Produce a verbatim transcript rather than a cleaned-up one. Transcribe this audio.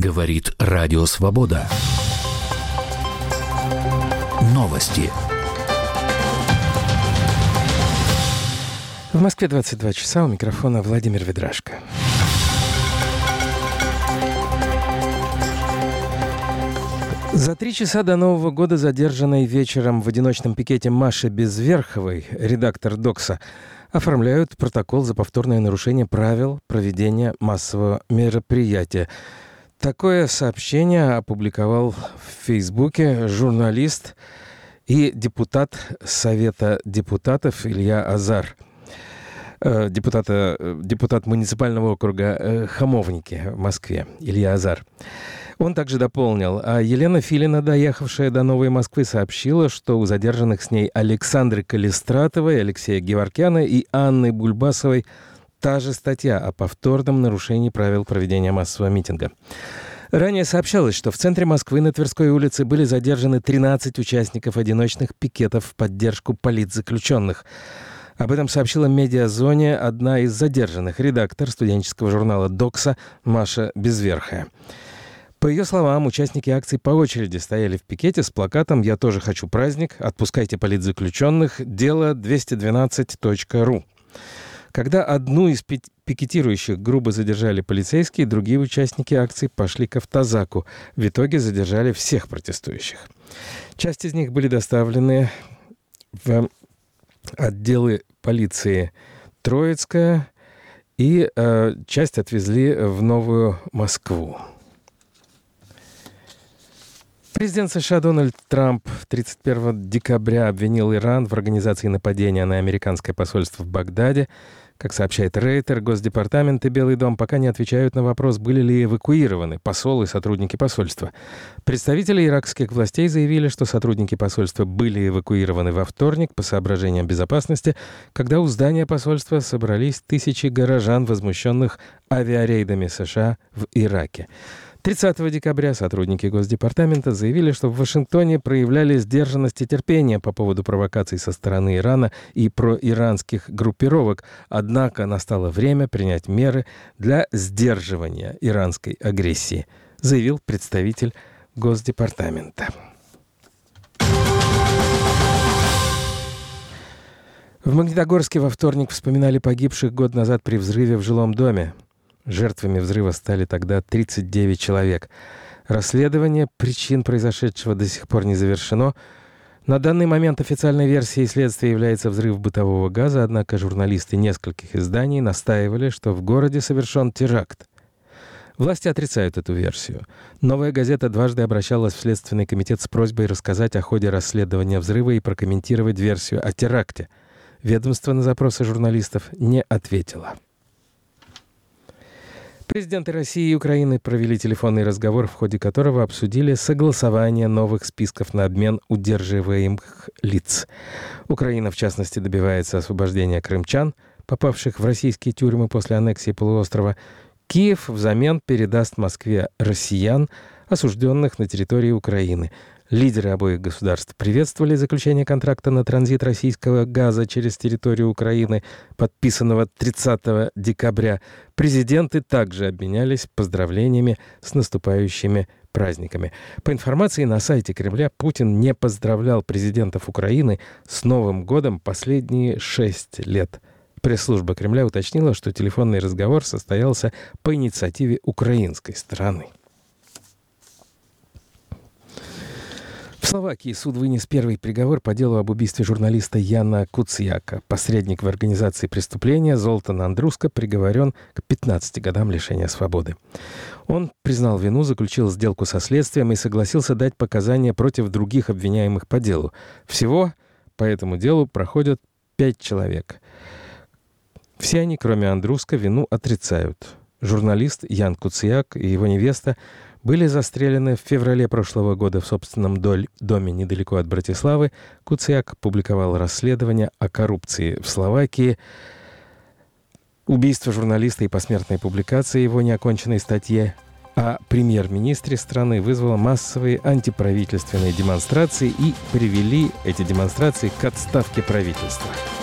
Говорит Радио Свобода. Новости. В Москве двадцать два часа, у микрофона Владимир Ведрашко. За три часа до Нового года задержанной вечером в одиночном пикете Маши Безверховой, редактор «Докса», оформляют протокол за повторное нарушение правил проведения массового мероприятия. Такое сообщение опубликовал в Фейсбуке журналист и депутат Совета депутатов Илья Азар. Депутата, депутат муниципального округа Хамовники в Москве, Илья Азар. Он также дополнил, а Елена Филина, доехавшая до Новой Москвы, сообщила, что у задержанных с ней Александры Калистратовой, Алексея Геворкяна и Анны Бульбасовой та же статья о повторном нарушении правил проведения массового митинга. Ранее сообщалось, что в центре Москвы на Тверской улице были задержаны тринадцать участников одиночных пикетов в поддержку политзаключенных. Об этом сообщила «Медиазоне» одна из задержанных, редактор студенческого журнала «Докса» Маша Безверхая. По ее словам, участники акции по очереди стояли в пикете с плакатом «Я тоже хочу праздник, отпускайте политзаключенных, дело двести двенадцать точка ру». Когда одну из пикетирующих грубо задержали полицейские, другие участники акции пошли к автозаку. В итоге задержали всех протестующих. Часть из них были доставлены в отделы полиции Троицкая и э, часть отвезли в Новую Москву. Президент США Дональд Трамп тридцать первого декабря обвинил Иран в организации нападения на американское посольство в Багдаде. Как сообщает Рейтер, Госдепартамент и Белый дом пока не отвечают на вопрос, были ли эвакуированы посол и сотрудники посольства. Представители иракских властей заявили, что сотрудники посольства были эвакуированы во вторник по соображениям безопасности, когда у здания посольства собрались тысячи горожан, возмущенных авиарейдами США в Ираке. тридцатого декабря сотрудники Госдепартамента заявили, что в Вашингтоне проявляли сдержанность и терпение по поводу провокаций со стороны Ирана и проиранских группировок, однако настало время принять меры для сдерживания иранской агрессии, заявил представитель Госдепартамента. В Магнитогорске во вторник вспоминали погибших год назад при взрыве в жилом доме. Жертвами взрыва стали тогда тридцать девять человек. Расследование причин произошедшего до сих пор не завершено. На данный момент официальной версией следствия является взрыв бытового газа, однако журналисты нескольких изданий настаивали, что в городе совершен теракт. Власти отрицают эту версию. «Новая газета» дважды обращалась в Следственный комитет с просьбой рассказать о ходе расследования взрыва и прокомментировать версию о теракте. Ведомство на запросы журналистов не ответило. Президенты России и Украины провели телефонный разговор, в ходе которого обсудили согласование новых списков на обмен удерживаемых лиц. Украина, в частности, добивается освобождения крымчан, попавших в российские тюрьмы после аннексии полуострова. Киев взамен передаст Москве россиян, осужденных на территории Украины. Лидеры обоих государств приветствовали заключение контракта на транзит российского газа через территорию Украины, подписанного тридцатого декабря. Президенты также обменялись поздравлениями с наступающими праздниками. По информации на сайте Кремля, Путин не поздравлял президентов Украины с Новым годом последние шесть лет. Пресс-служба Кремля уточнила, что телефонный разговор состоялся по инициативе украинской стороны. В Словакии суд вынес первый приговор по делу об убийстве журналиста Яна Куцьяка. Посредник в организации преступления Золтан Андруско приговорен к пятнадцати годам лишения свободы. Он признал вину, заключил сделку со следствием и согласился дать показания против других обвиняемых по делу. Всего по этому делу проходят пять человек. Все они, кроме Андруско, вину отрицают. Журналист Ян Куцьяк и его невеста были застрелены в феврале прошлого года в собственном доме недалеко от Братиславы. Куцьяк публиковал расследование о коррупции в Словакии. Убийство журналиста и посмертная публикация его неоконченной статьи о премьер-министре страны вызвало массовые антиправительственные демонстрации и привели эти демонстрации к отставке правительства.